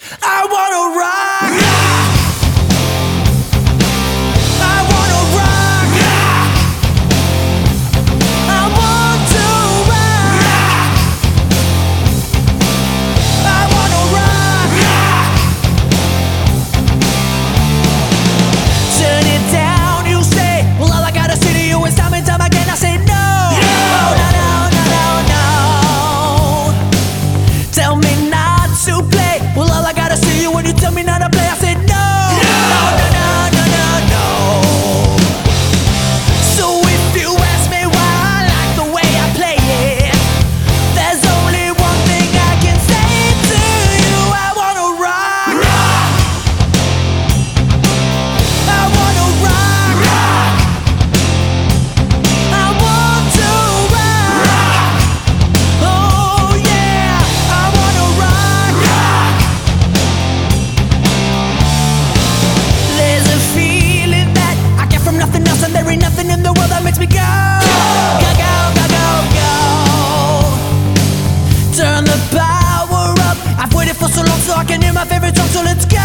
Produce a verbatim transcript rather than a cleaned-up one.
I wanna rock. I wanna rock. I want to rock. I wanna rock. Turn it down, you say. Well, all I gotta say to you is time and time again I say no. Oh, no, no, no, no, no. Tell me not to play. Well, all I gotta say you when you tell me not to play, I said no. No, no, no, no, no, no. So if you ask me why I like the way I play it, there's only one thing I can say to you. I wanna rock. I wanna rock. I want to rock. Oh yeah, I wanna rock. There's a feeling that I get from nothing else, and there ain't nothing in the world that makes me go. Go, go, go, go, go. Turn the power up. I've waited for so long so I can hear my favorite song, so let's go.